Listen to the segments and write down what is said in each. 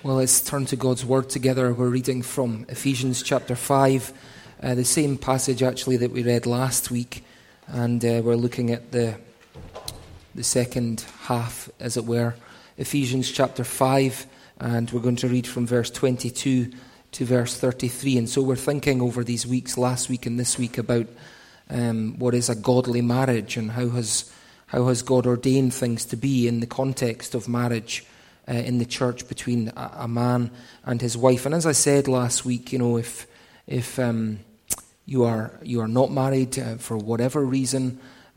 Well, let's turn to God's Word together. We're reading from Ephesians chapter 5, the same passage actually that we read last week, and we're looking at the second half, as it were. Ephesians chapter 5, and we're going to read from verse 22 to verse 33. And so we're thinking over these weeks, last week and this week, about what is a godly marriage and how has God ordained things to be in the context of marriage in the church between a man and his wife. And as I said last week, if you are not married for whatever reason,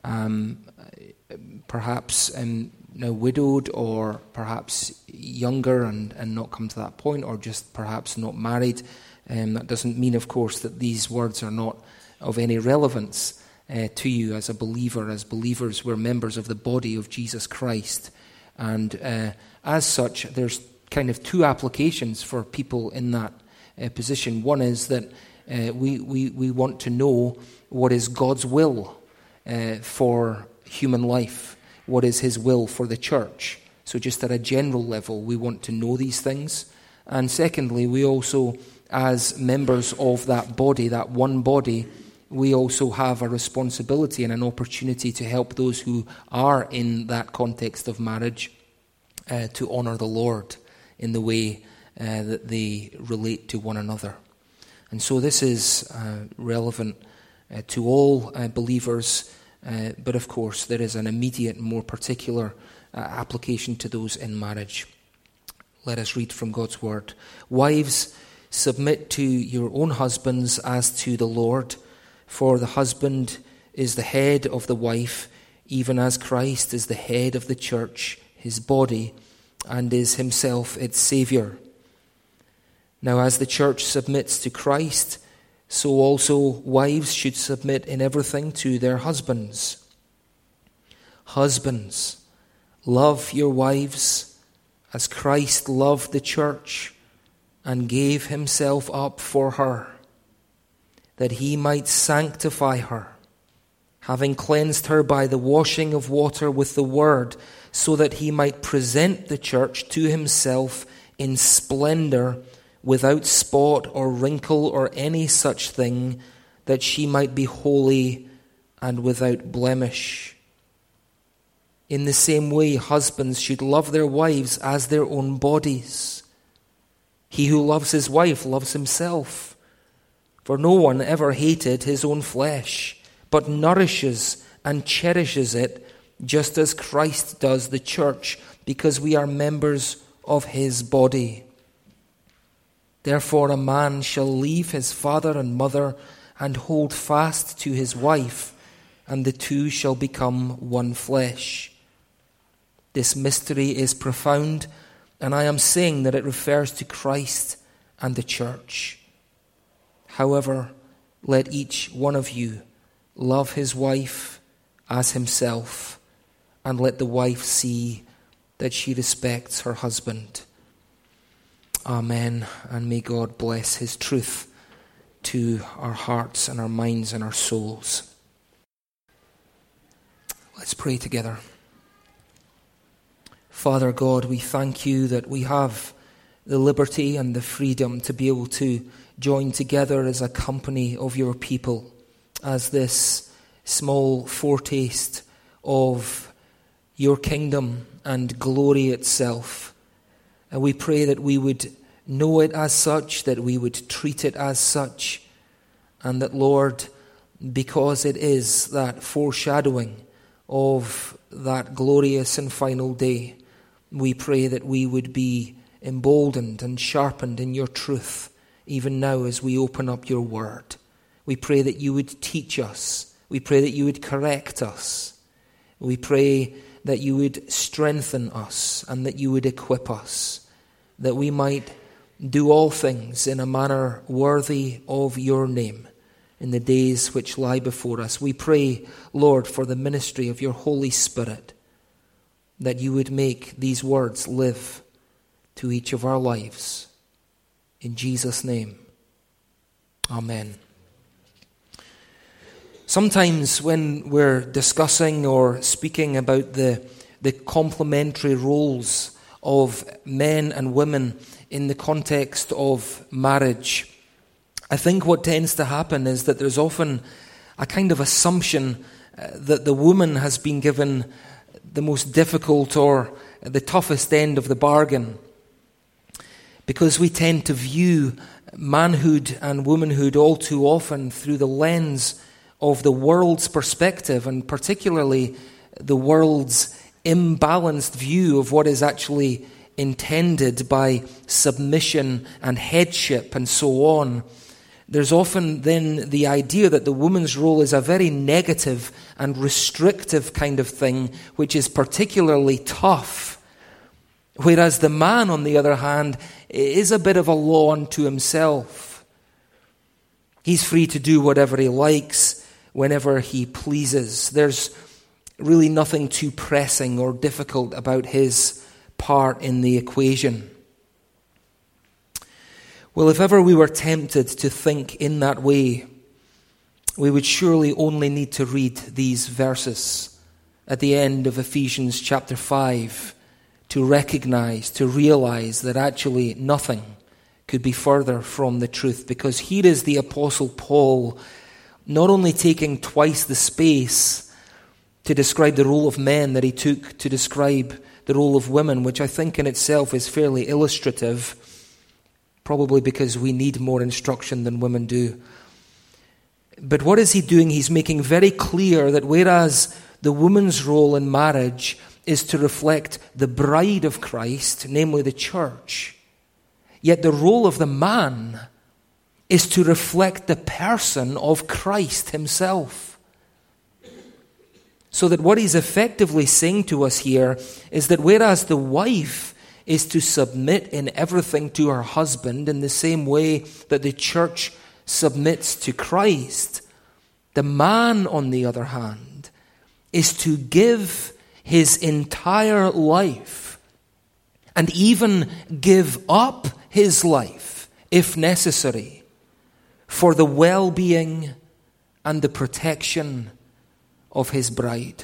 perhaps now widowed, or perhaps younger and not come to that point, or just perhaps not married, that doesn't mean, of course, that these words are not of any relevance to you as a believer. As believers, we're members of the body of Jesus Christ. And as such, there's kind of two applications for people in that position. One is that we want to know what is God's will for human life. What is His will for the church? So just at a general level, we want to know these things. And secondly, we also, as members of that body, that one body, we also have a responsibility and an opportunity to help those who are in that context of marriage to honour the Lord in the way that they relate to one another. And so this is relevant to all believers, but of course there is an immediate and more particular application to those in marriage. Let us read from God's Word. Wives, submit to your own husbands as to the Lord. For the husband is the head of the wife, even as Christ is the head of the church, his body, and is himself its Saviour. Now as the church submits to Christ, so also wives should submit in everything to their husbands. Husbands, love your wives as Christ loved the church and gave himself up for her, that he might sanctify her, having cleansed her by the washing of water with the word, so that he might present the church to himself in splendor, without spot or wrinkle or any such thing, that she might be holy and without blemish. In the same way, husbands should love their wives as their own bodies. He who loves his wife loves himself. For no one ever hated his own flesh, but nourishes and cherishes it, just as Christ does the church, because we are members of his body. Therefore a man shall leave his father and mother and hold fast to his wife, and the two shall become one flesh. This mystery is profound, and I am saying that it refers to Christ and the church. However, let each one of you love his wife as himself, and let the wife see that she respects her husband. Amen, and may God bless his truth to our hearts and our minds and our souls. Let's pray together. Father God, we thank you that we have the liberty and the freedom to be able to join together as a company of your people, as this small foretaste of your kingdom and glory itself. And we pray that we would know it as such, that we would treat it as such, and that, Lord, because it is that foreshadowing of that glorious and final day, we pray that we would be emboldened and sharpened in your truth, even now as we open up your word. We pray that you would teach us. We pray that you would correct us. We pray that you would strengthen us and that you would equip us, that we might do all things in a manner worthy of your name in the days which lie before us. We pray, Lord, for the ministry of your Holy Spirit, that you would make these words live to each of our lives. In Jesus' name, amen. Sometimes when we're discussing or speaking about the complementary roles of men and women in the context of marriage, I think what tends to happen is that there's often a kind of assumption that the woman has been given the most difficult or the toughest end of the bargain, because we tend to view manhood and womanhood all too often through the lens of the world's perspective, and particularly the world's imbalanced view of what is actually intended by submission and headship and so on. There's often then the idea that the woman's role is a very negative and restrictive kind of thing, which is particularly tough. Whereas the man, on the other hand, is a bit of a law unto himself. He's free to do whatever he likes, whenever he pleases. There's really nothing too pressing or difficult about his part in the equation. Well, if ever we were tempted to think in that way, we would surely only need to read these verses at the end of Ephesians chapter 5 to recognize, to realize that actually nothing could be further from the truth. Because here is the Apostle Paul not only taking twice the space to describe the role of men that he took to describe the role of women, which I think in itself is fairly illustrative, probably because we need more instruction than women do. But what is he doing? He's making very clear that whereas the woman's role in marriage is to reflect the bride of Christ, namely the church, yet the role of the man is to reflect the person of Christ himself. So that what he's effectively saying to us here is that whereas the wife is to submit in everything to her husband in the same way that the church submits to Christ, the man, on the other hand, is to give his entire life and even give up his life, if necessary, for the well-being and the protection of his bride.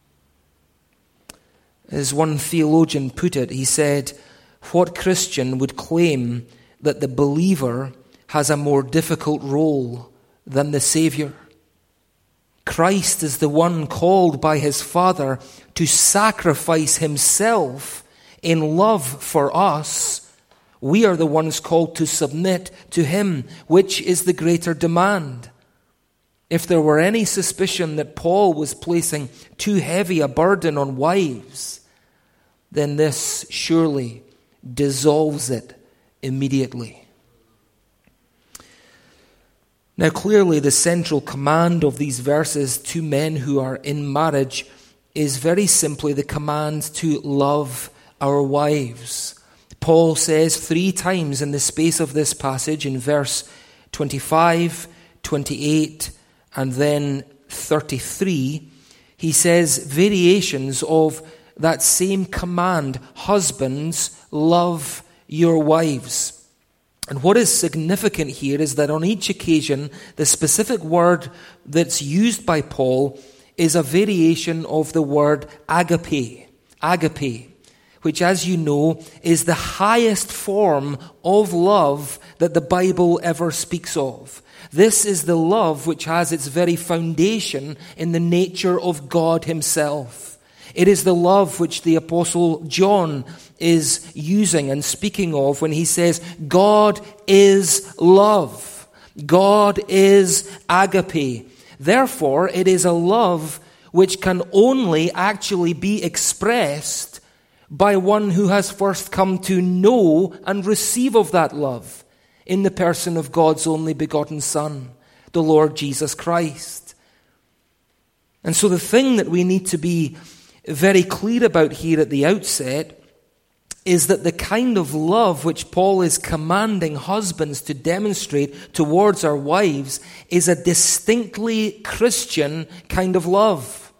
As one theologian put it, he said, "What Christian would claim that the believer has a more difficult role than the Savior? Christ is the one called by his Father to sacrifice himself in love for us. We are the ones called to submit to him. Which is the greater demand?" If there were any suspicion that Paul was placing too heavy a burden on wives, then this surely dissolves it immediately. Now, clearly, the central command of these verses to men who are in marriage is very simply the command to love our wives. Paul says 3 times in the space of this passage, in verse 25, 28, and then 33, he says variations of that same command: husbands, love your wives. And what is significant here is that on each occasion, the specific word that's used by Paul is a variation of the word agape. Agape, which, as you know, is the highest form of love that the Bible ever speaks of. This is the love which has its very foundation in the nature of God himself. It is the love which the Apostle John is using and speaking of when he says, God is love. God is agape. Therefore, it is a love which can only actually be expressed by one who has first come to know and receive of that love in the person of God's only begotten Son, the Lord Jesus Christ. And so the thing that we need to be very clear about here at the outset is that the kind of love which Paul is commanding husbands to demonstrate towards our wives is a distinctly Christian kind of love.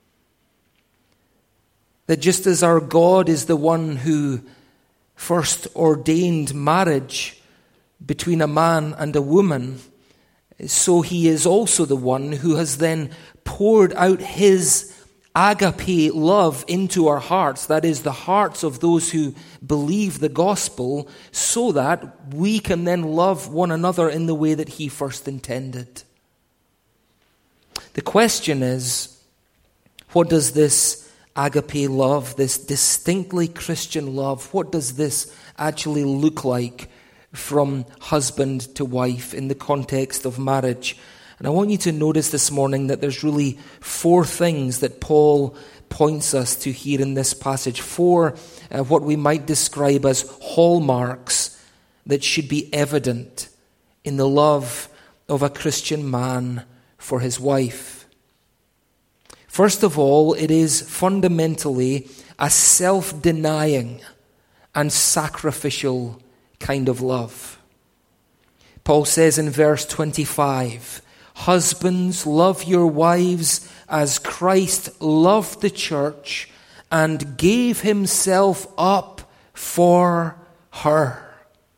That just as our God is the one who first ordained marriage between a man and a woman, so he is also the one who has then poured out his agape love into our hearts, that is, the hearts of those who believe the gospel, so that we can then love one another in the way that he first intended. The question is, what does this agape love, this distinctly Christian love, what does this actually look like from husband to wife in the context of marriage? And I want you to notice this morning that there's really 4 things that Paul points us to here in this passage. 4 what we might describe as hallmarks that should be evident in the love of a Christian man for his wife. First of all, it is fundamentally a self-denying and sacrificial kind of love. Paul says in verse 25, "Husbands, love your wives as Christ loved the church and gave himself up for her."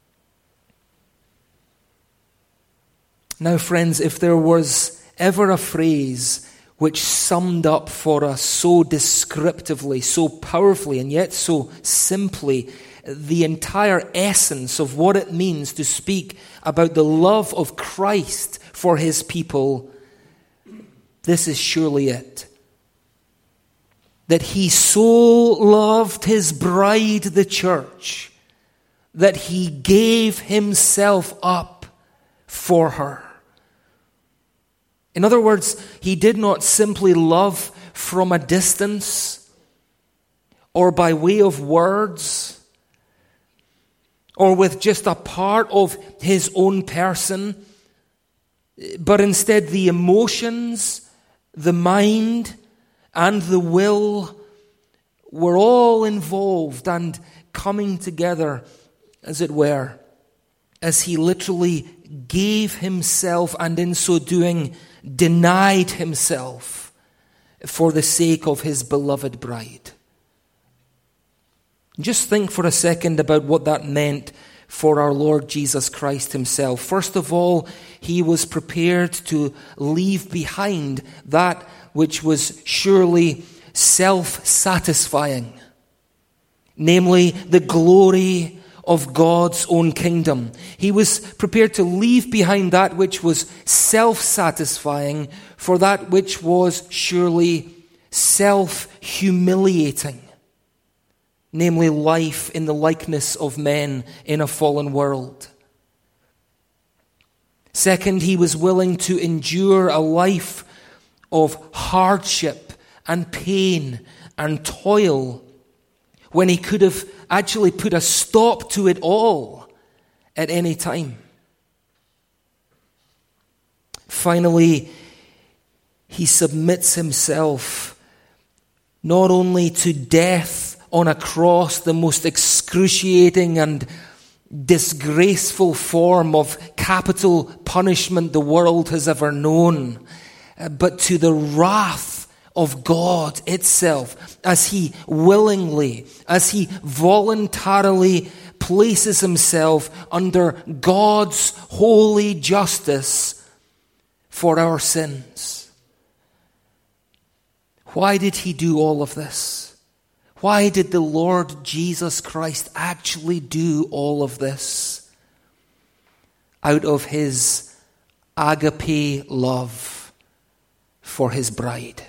Now, friends, if there was ever a phrase which summed up for us so descriptively, so powerfully, and yet so simply the entire essence of what it means to speak about the love of Christ for his people, this is surely it. That he so loved his bride, the church, that he gave himself up for her. In other words, he did not simply love from a distance or by way of words or with just a part of his own person, but instead the emotions, the mind, and the will were all involved and coming together, as it were, as he literally gave himself and in so doing denied himself for the sake of his beloved bride. Just think for a second about what that meant for our Lord Jesus Christ himself. First of all, he was prepared to leave behind that which was surely self-satisfying, namely the glory of God's own kingdom. He was prepared to leave behind that which was self-satisfying for that which was surely self-humiliating, namely life in the likeness of men in a fallen world. Second, he was willing to endure a life of hardship and pain and toil when he could have actually put a stop to it all at any time. Finally, he submits himself not only to death on a cross, the most excruciating and disgraceful form of capital punishment the world has ever known, but to the wrath of God itself, as he willingly, as he voluntarily places himself under God's holy justice for our sins. Why did he do all of this? Why did the Lord Jesus Christ actually do all of this? Out of his agape love for his bride.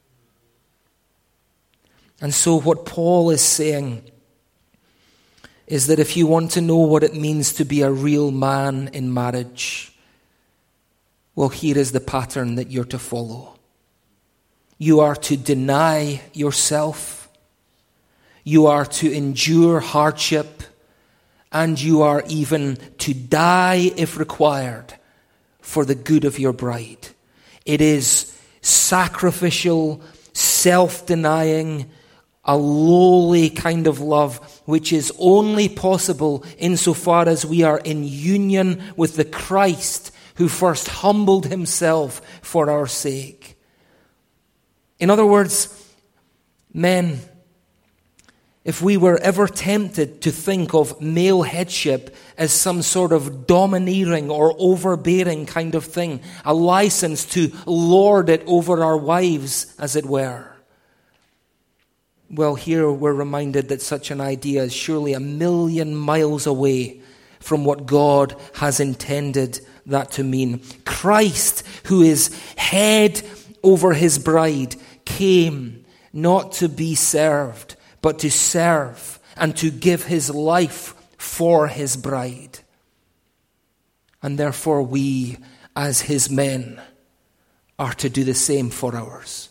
And so what Paul is saying is that if you want to know what it means to be a real man in marriage, well, here is the pattern that you're to follow. You are to deny yourself, you are to endure hardship, and you are even to die if required for the good of your bride. It is sacrificial, self-denying, a lowly kind of love, which is only possible insofar as we are in union with the Christ who first humbled himself for our sake. In other words, men, if we were ever tempted to think of male headship as some sort of domineering or overbearing kind of thing, a license to lord it over our wives, as it were, Well, here we're reminded that such an idea is surely 1,000,000 miles away from what God has intended that to mean. Christ, who is head over his bride, came not to be served, but to serve and to give his life for his bride. And therefore we, as his men, are to do the same for ours.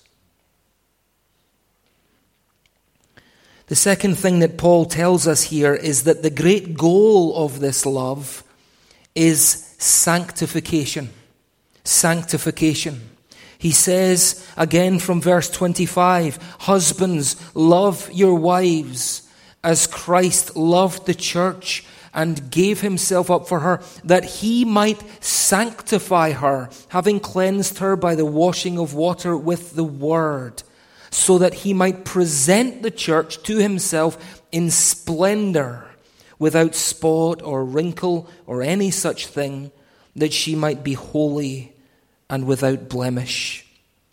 The second thing that Paul tells us here is that the great goal of this love is sanctification. Sanctification. He says, again from verse 25, "Husbands, love your wives as Christ loved the church and gave himself up for her, that he might sanctify her, having cleansed her by the washing of water with the word, so that he might present the church to himself in splendor, without spot or wrinkle or any such thing, that she might be holy and without blemish."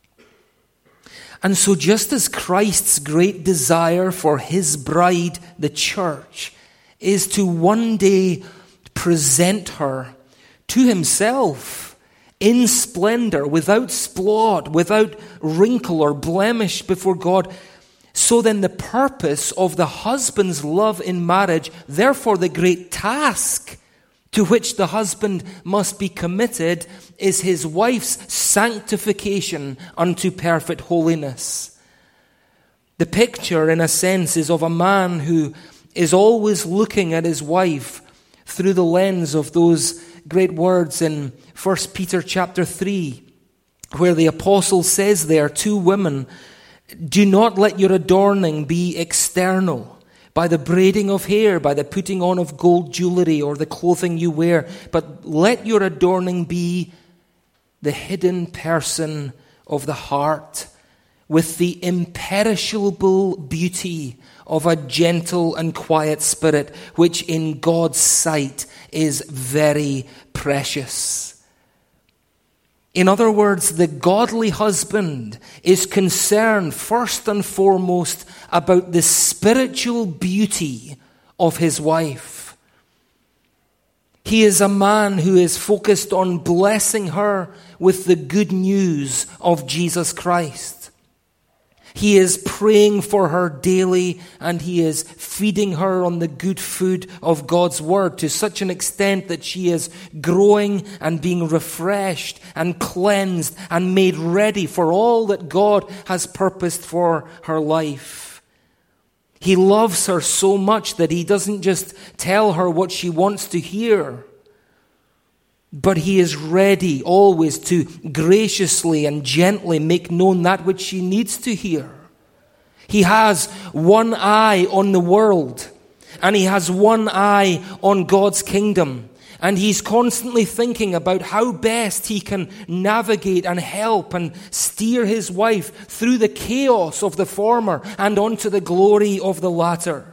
And so just as Christ's great desire for his bride, the church, is to one day present her to himself in splendor, without spot, without wrinkle or blemish before God, so then the purpose of the husband's love in marriage, therefore the great task to which the husband must be committed, is his wife's sanctification unto perfect holiness. The picture, in a sense, is of a man who is always looking at his wife through the lens of those great words in 1 Peter chapter 3, where the apostle says there to women, "Do not let your adorning be external, by the braiding of hair, by the putting on of gold jewelry, or the clothing you wear, but let your adorning be the hidden person of the heart, with the imperishable beauty of a gentle and quiet spirit, which in God's sight is very precious." In other words, the godly husband is concerned first and foremost about the spiritual beauty of his wife. He is a man who is focused on blessing her with the good news of Jesus Christ. He is praying for her daily, and he is feeding her on the good food of God's word to such an extent that she is growing and being refreshed and cleansed and made ready for all that God has purposed for her life. He loves her so much that he doesn't just tell her what she wants to hear, but he is ready always to graciously and gently make known that which she needs to hear. He has one eye on the world, and he has one eye on God's kingdom. And he's constantly thinking about how best he can navigate and help and steer his wife through the chaos of the former and onto the glory of the latter.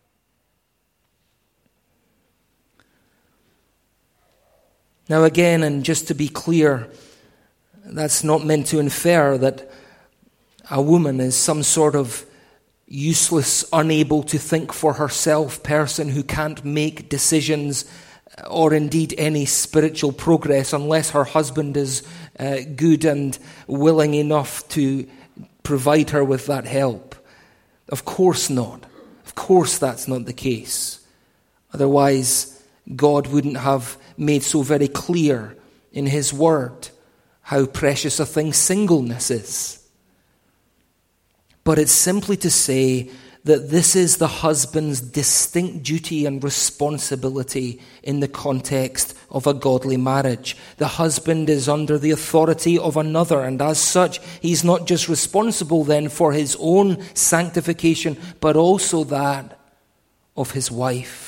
Now again, and just to be clear, that's not meant to infer that a woman is some sort of useless, unable to think for herself person who can't make decisions or indeed any spiritual progress unless her husband is good and willing enough to provide her with that help. Of course not. Of course that's not the case. Otherwise, God wouldn't have made so very clear in his word how precious a thing singleness is. But it's simply to say that this is the husband's distinct duty and responsibility in the context of a godly marriage. The husband is under the authority of another, and as such, he's not just responsible then for his own sanctification, but also that of his wife.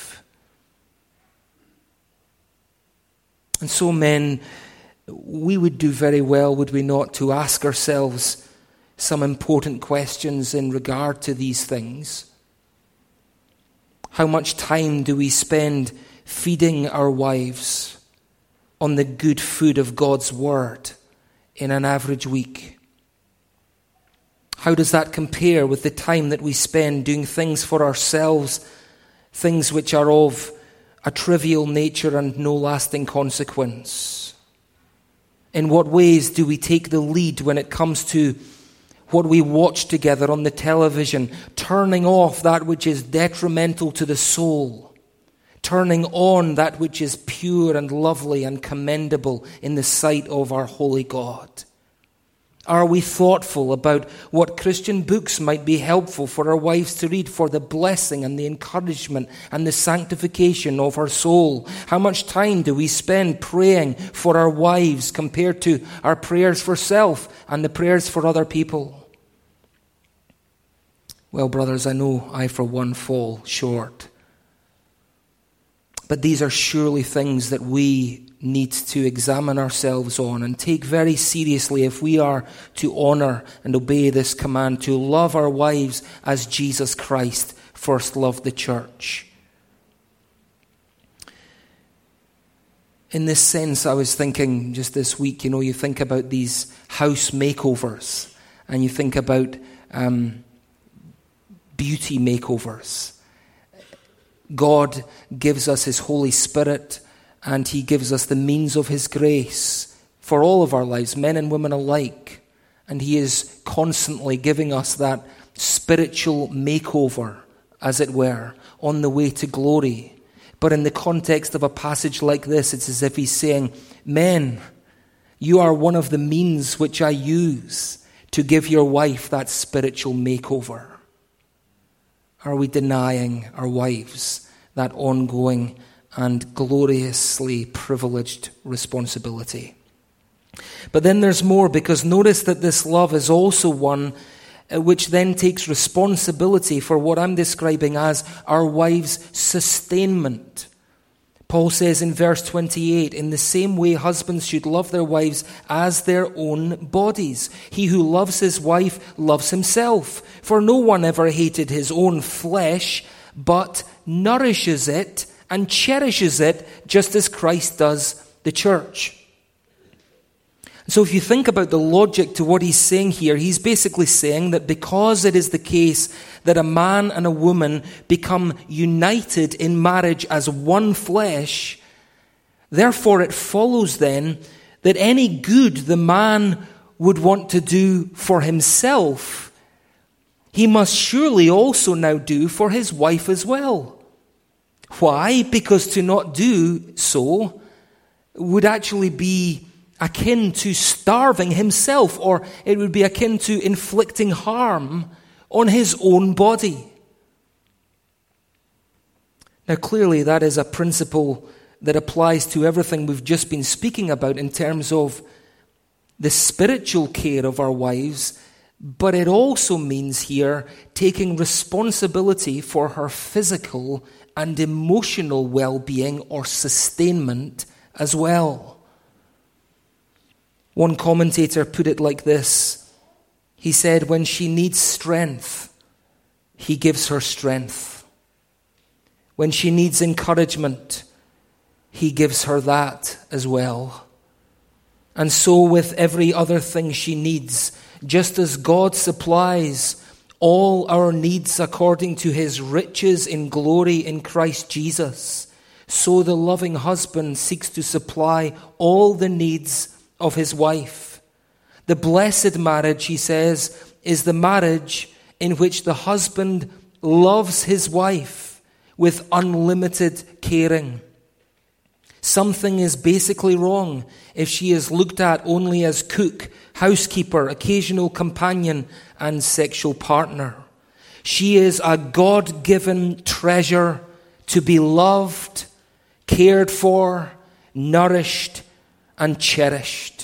And so, men, we would do very well, would we not, to ask ourselves some important questions in regard to these things. How much time do we spend feeding our wives on the good food of God's word in an average week? How does that compare with the time that we spend doing things for ourselves, things which are of a trivial nature and no lasting consequence? In what ways do we take the lead when it comes to what we watch together on the television, turning off that which is detrimental to the soul, turning on that which is pure and lovely and commendable in the sight of our holy God? Are we thoughtful about what Christian books might be helpful for our wives to read for the blessing and the encouragement and the sanctification of our soul? How much time do we spend praying for our wives compared to our prayers for self and the prayers for other people? Well, brothers, I know I for one fall short. But these are surely things that we need to examine ourselves on and take very seriously if we are to honor and obey this command to love our wives as Jesus Christ first loved the church. In this sense, I was thinking just this week, you think about these house makeovers and you think about beauty makeovers. God gives us His Holy Spirit and He gives us the means of His grace for all of our lives, men and women alike. And He is constantly giving us that spiritual makeover, as it were, on the way to glory. But in the context of a passage like this, it's as if He's saying, men, you are one of the means which I use to give your wife that spiritual makeover. Are we denying our wives that ongoing and gloriously privileged responsibility? But then there's more, because notice that this love is also one which then takes responsibility for what I'm describing as our wives' sustainment. Paul says in verse 28, in the same way husbands should love their wives as their own bodies. He who loves his wife loves himself. For no one ever hated his own flesh, but nourishes it and cherishes it, just as Christ does the church. So if you think about the logic to what he's saying here, he's basically saying that because it is the case that a man and a woman become united in marriage as one flesh, therefore it follows then that any good the man would want to do for himself, he must surely also now do for his wife as well. Why? Because to not do so would actually be akin to starving himself, or it would be akin to inflicting harm on his own body. Now, clearly, that is a principle that applies to everything we've just been speaking about in terms of the spiritual care of our wives, but it also means here taking responsibility for her physical and emotional well-being or sustainment as well. One commentator put it like this. He said, when she needs strength, he gives her strength. When she needs encouragement, he gives her that as well. And so with every other thing she needs, just as God supplies all our needs according to his riches in glory in Christ Jesus, so the loving husband seeks to supply all the needs of his wife. The blessed marriage, he says, is the marriage in which the husband loves his wife with unlimited caring. Something is basically wrong if she is looked at only as cook, housekeeper, occasional companion, and sexual partner. She is a God-given treasure to be loved, cared for, nourished, and cherished.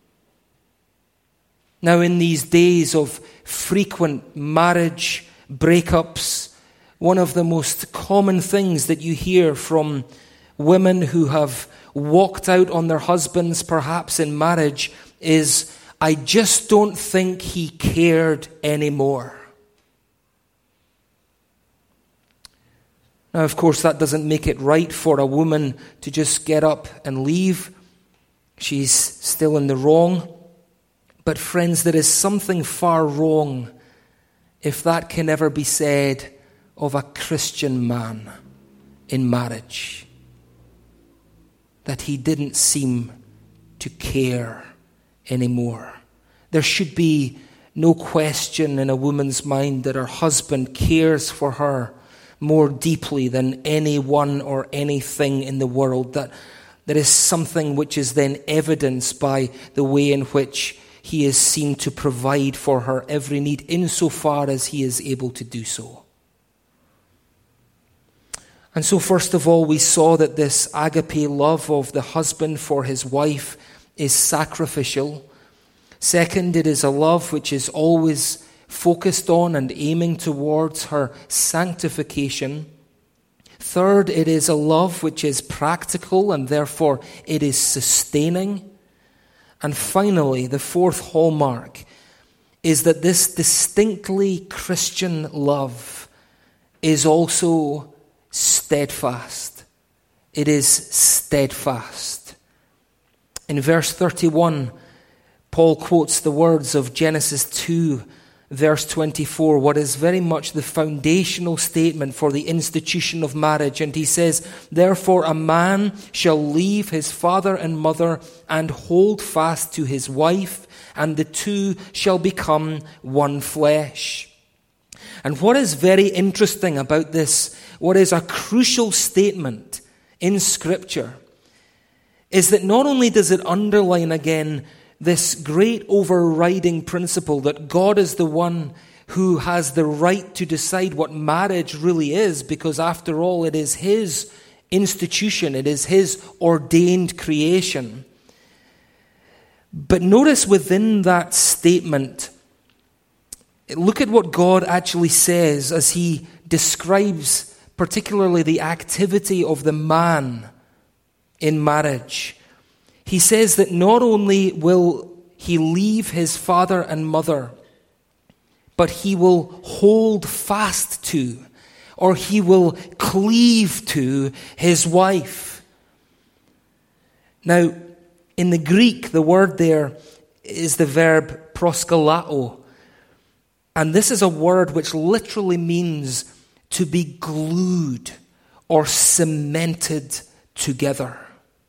Now, in these days of frequent marriage breakups, one of the most common things that you hear from women who have walked out on their husbands, perhaps in marriage, is, I just don't think he cared anymore. Now, of course, that doesn't make it right for a woman to just get up and leave. She's still in the wrong. But friends, there is something far wrong if that can ever be said of a Christian man in marriage, that he didn't seem to care anymore. There should be no question in a woman's mind that her husband cares for her more deeply than anyone or anything in the world. That there is something which is then evidenced by the way in which he is seen to provide for her every need, insofar as he is able to do so. And so first of all, we saw that this agape love of the husband for his wife is sacrificial. Second, it is a love which is always focused on and aiming towards her sanctification. Third, it is a love which is practical, and therefore it is sustaining. And finally, the fourth hallmark is that this distinctly Christian love is also steadfast. It is steadfast. In verse 31, Paul quotes the words of Genesis 2, verse 24, what is very much the foundational statement for the institution of marriage. And he says, "Therefore a man shall leave his father and mother and hold fast to his wife, and the two shall become one flesh." And what is very interesting about this, what is a crucial statement in Scripture, is that not only does it underline again this great overriding principle that God is the one who has the right to decide what marriage really is, because after all it is his institution, it is his ordained creation. But notice within that statement, look at what God actually says as he describes particularly the activity of the man in marriage. He says that not only will he leave his father and mother, but he will hold fast to, or he will cleave to his wife. Now, in the Greek, the word there is the verb proskalao. And this is a word which literally means to be glued or cemented together.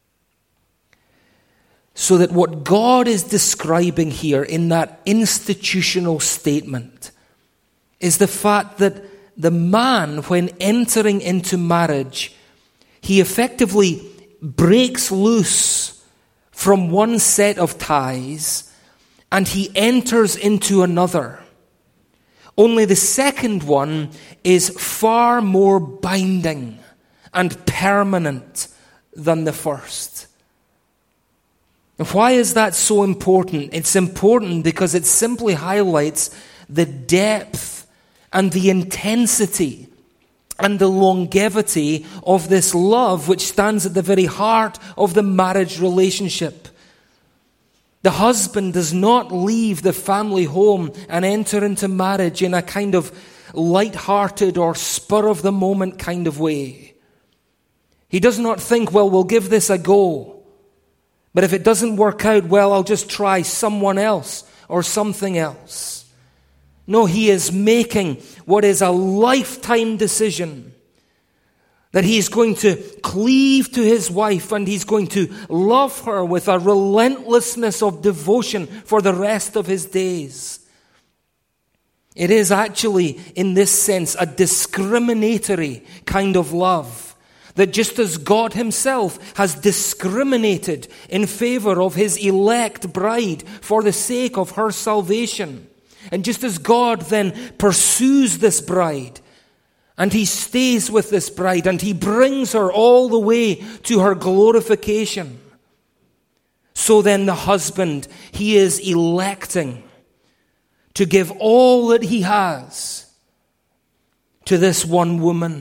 So that what God is describing here in that institutional statement is the fact that the man, when entering into marriage, he effectively breaks loose from one set of ties and he enters into another. Only the second one is far more binding and permanent than the first. And why is that so important? It's important because it simply highlights the depth and the intensity and the longevity of this love which stands at the very heart of the marriage relationship. The husband does not leave the family home and enter into marriage in a kind of light-hearted or spur-of-the-moment kind of way. He does not think, well, we'll give this a go. But if it doesn't work out, well, I'll just try someone else or something else. No, he is making what is a lifetime decision that he is going to cleave to his wife and he's going to love her with a relentlessness of devotion for the rest of his days. It is actually, in this sense, a discriminatory kind of love. That just as God himself has discriminated in favor of his elect bride for the sake of her salvation, and just as God then pursues this bride, and he stays with this bride, and he brings her all the way to her glorification, so then the husband, he is electing to give all that he has to this one woman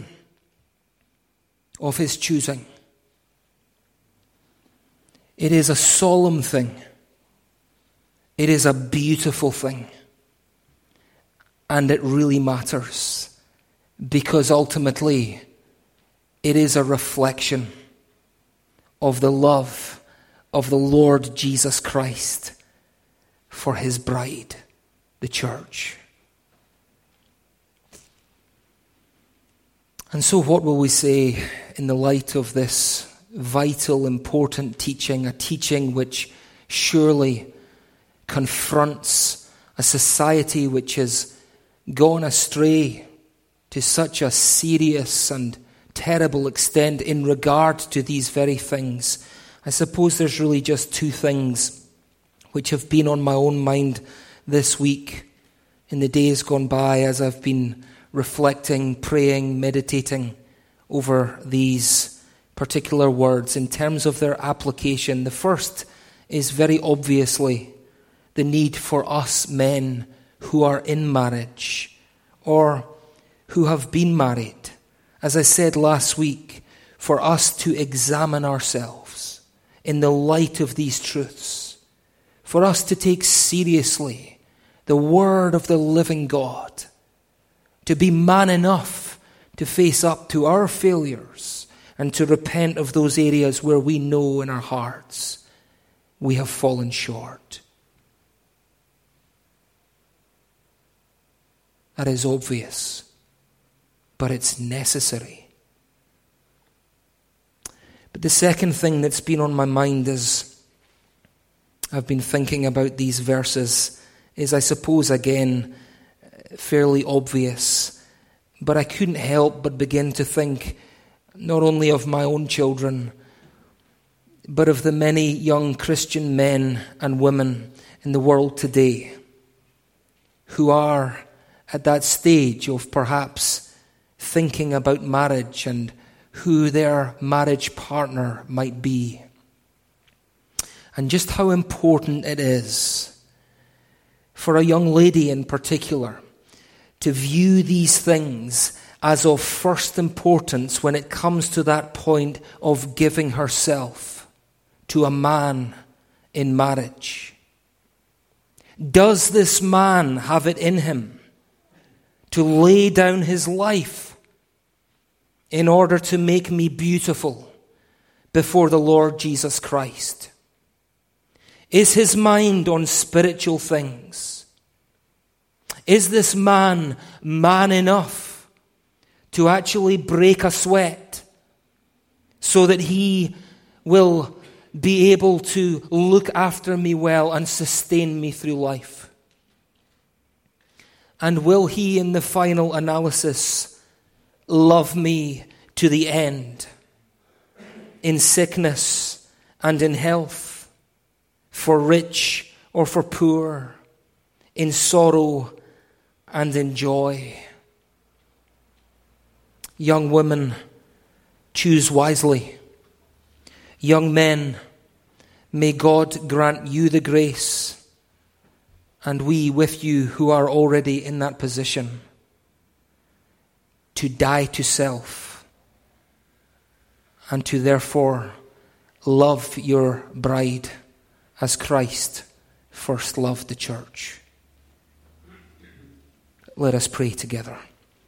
of his choosing. It is a solemn thing. It is a beautiful thing. And it really matters because ultimately it is a reflection of the love of the Lord Jesus Christ for his bride, the church. And so what will we say in the light of this vital, important teaching, a teaching which surely confronts a society which has gone astray to such a serious and terrible extent in regard to these very things? I suppose there's really just two things which have been on my own mind this week, in the days gone by, as I've been reflecting, praying, meditating over these particular words in terms of their application. The first is very obviously the need for us men who are in marriage or who have been married, as I said last week, for us to examine ourselves in the light of these truths, for us to take seriously the word of the living God, to be man enough to face up to our failures and to repent of those areas where we know in our hearts we have fallen short. That is obvious, but it's necessary. But the second thing that's been on my mind as I've been thinking about these verses is, I suppose, again, fairly obvious, but I couldn't help but begin to think not only of my own children, but of the many young Christian men and women in the world today who are at that stage of perhaps thinking about marriage and who their marriage partner might be. And just how important it is for a young lady in particular to view these things as of first importance when it comes to that point of giving herself to a man in marriage. Does this man have it in him to lay down his life in order to make me beautiful before the Lord Jesus Christ? Is his mind on spiritual things? Is this man enough to actually break a sweat so that he will be able to look after me well and sustain me through life? And will he, in the final analysis, love me to the end, in sickness and in health, for rich or for poor, in sorrow and in joy? Young women, choose wisely. Young men, may God grant you the grace, and we with you who are already in that position, to die to self and to therefore love your bride as Christ first loved the church. Let us pray together.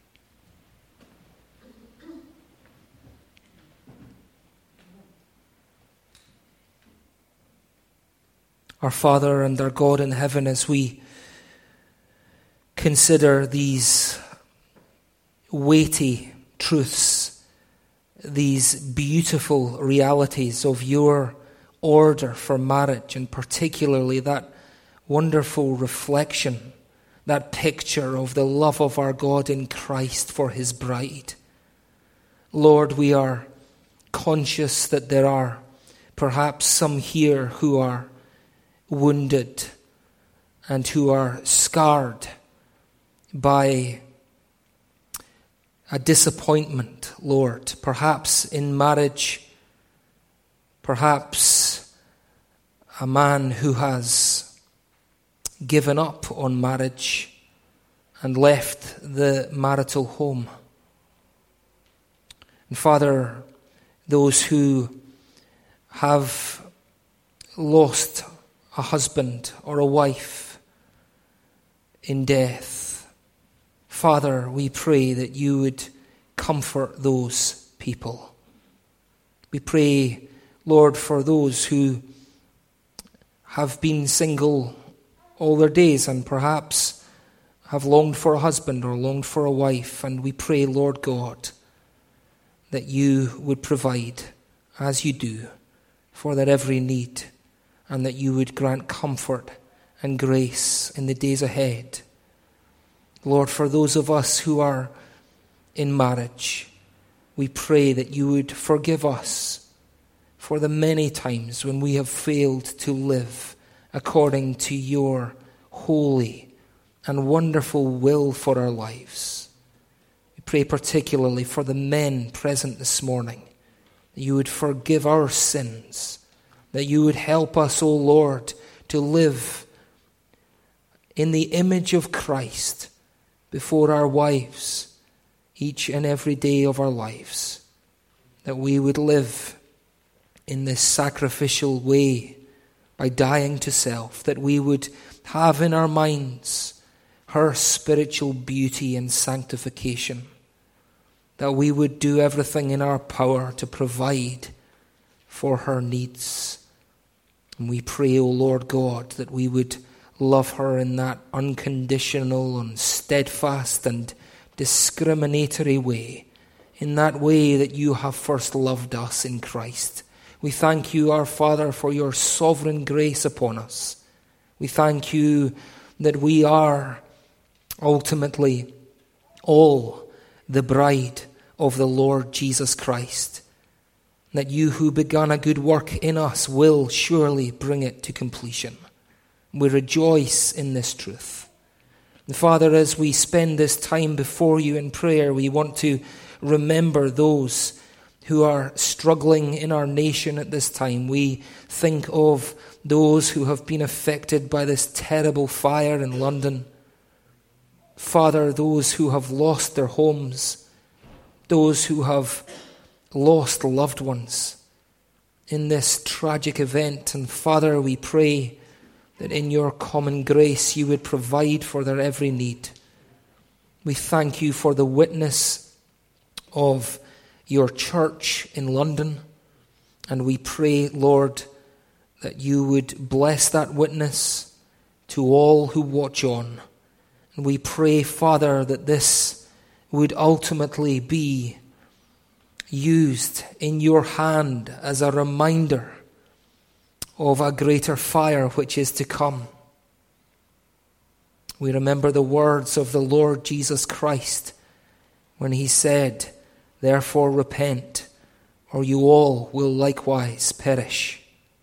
Our Father and our God in heaven, as we consider these weighty truths, these beautiful realities of your order for marriage, and particularly that wonderful reflection, that picture of the love of our God in Christ for his bride. Lord, we are conscious that there are perhaps some here who are wounded and who are scarred by a disappointment, Lord, perhaps in marriage, perhaps a man who has given up on marriage and left the marital home. And Father, those who have lost a husband or a wife in death, Father, we pray that you would comfort those people. We pray, Lord, for those who have been single all their days and perhaps have longed for a husband or longed for a wife. And we pray, Lord God, that you would provide, as you do, for their every need, and that you would grant comfort and grace in the days ahead. Lord, for those of us who are in marriage, we pray that you would forgive us for the many times when we have failed to live according to your holy and wonderful will for our lives. We pray particularly for the men present this morning, that you would forgive our sins, that you would help us, O Lord, to live in the image of Christ before our wives each and every day of our lives, that we would live in this sacrificial way by dying to self, that we would have in our minds her spiritual beauty and sanctification, that we would do everything in our power to provide for her needs. And we pray, O Lord God, that we would love her in that unconditional and steadfast and discriminatory way, in that way that you have first loved us in Christ. We thank you, our Father, for your sovereign grace upon us. We thank you that we are ultimately all the bride of the Lord Jesus Christ, that you who began a good work in us will surely bring it to completion. We rejoice in this truth. And Father, as we spend this time before you in prayer, we want to remember those who are struggling in our nation at this time. We think of those who have been affected by this terrible fire in London. Father, those who have lost their homes, those who have lost loved ones in this tragic event. And Father, we pray that in your common grace you would provide for their every need. We thank you for the witness of your church in London, and we pray, Lord, that you would bless that witness to all who watch on. And we pray, Father, that this would ultimately be used in your hand as a reminder of a greater fire which is to come. We remember the words of the Lord Jesus Christ when he said, "Therefore repent, or you all will likewise perish."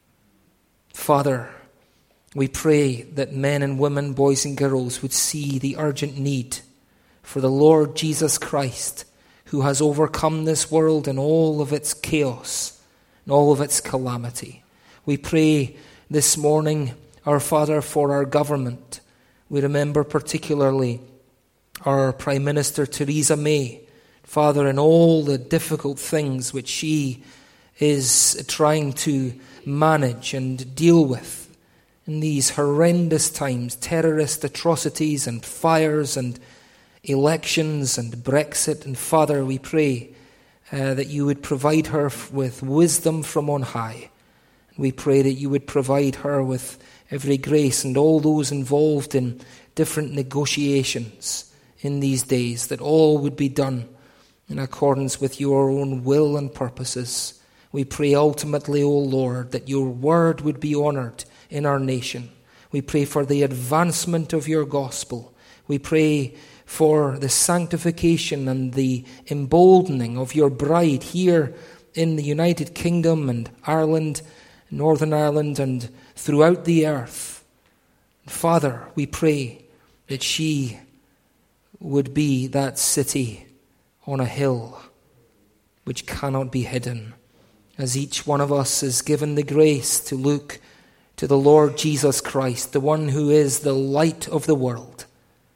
Father, we pray that men and women, boys and girls would see the urgent need for the Lord Jesus Christ, who has overcome this world and all of its chaos and all of its calamity. We pray this morning, our Father, for our government. We remember particularly our Prime Minister Theresa May, Father, and all the difficult things which she is trying to manage and deal with in these horrendous times, terrorist atrocities and fires and elections and Brexit. And Father, we pray that you would provide her with wisdom from on high. We pray that you would provide her with every grace, and all those involved in different negotiations in these days, that all would be done in accordance with your own will and purposes. We pray ultimately, O Lord, that your word would be honored in our nation. We pray for the advancement of your gospel. We pray for the sanctification and the emboldening of your bride here in the United Kingdom and Ireland, Northern Ireland, and throughout the earth. Father, we pray that she would be that city on a hill which cannot be hidden, as each one of us is given the grace to look to the Lord Jesus Christ, the one who is the light of the world.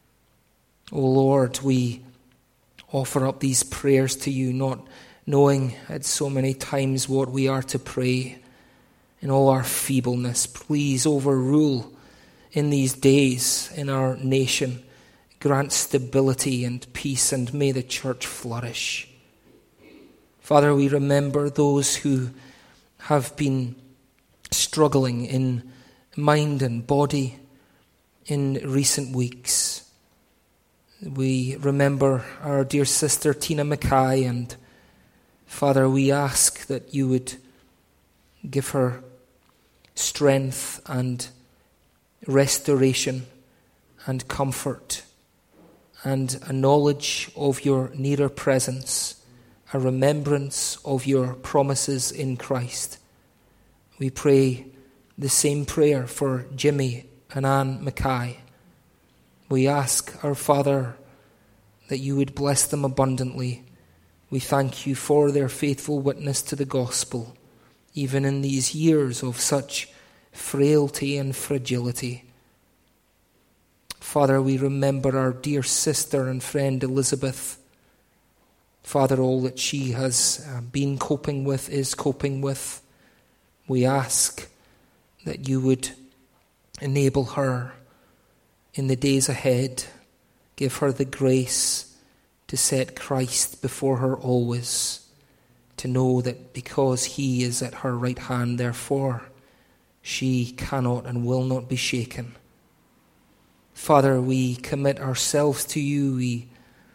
O Lord, we offer up these prayers to you, not knowing at so many times what we are to pray in all our feebleness. Please overrule in these days in our nation. Grant stability and peace, and may the church flourish. Father, we remember those who have been struggling in mind and body in recent weeks. We remember our dear sister Tina Mackay, and Father, we ask that you would give her strength and restoration and comfort and a knowledge of your nearer presence, a remembrance of your promises in Christ. We pray the same prayer for Jimmy and Anne Mackay. We ask, our Father, that you would bless them abundantly. We thank you for their faithful witness to the gospel, even in these years of such frailty and fragility. Father, we remember our dear sister and friend Elizabeth. Father, all that she has been coping with, is coping with. We ask that you would enable her in the days ahead. Give her the grace to set Christ before her always, to know that because he is at her right hand, therefore she cannot and will not be shaken. Father, we commit ourselves to you. We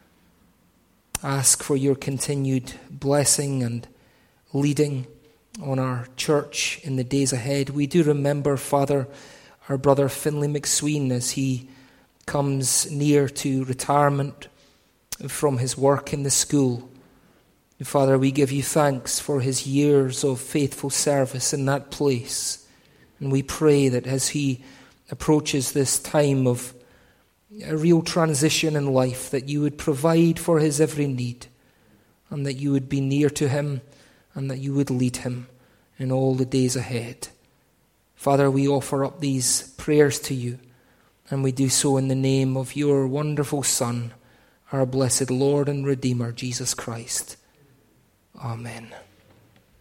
ask for your continued blessing and leading on our church in the days ahead. We do remember, Father, our brother Finlay McSween as he comes near to retirement from his work in the school. Father, we give you thanks for his years of faithful service in that place. And we pray that as he approaches this time of a real transition in life, that you would provide for his every need, and that you would be near to him, and that you would lead him in all the days ahead. Father, we offer up these prayers to you, and we do so in the name of your wonderful Son, our blessed Lord and Redeemer, Jesus Christ. Amen.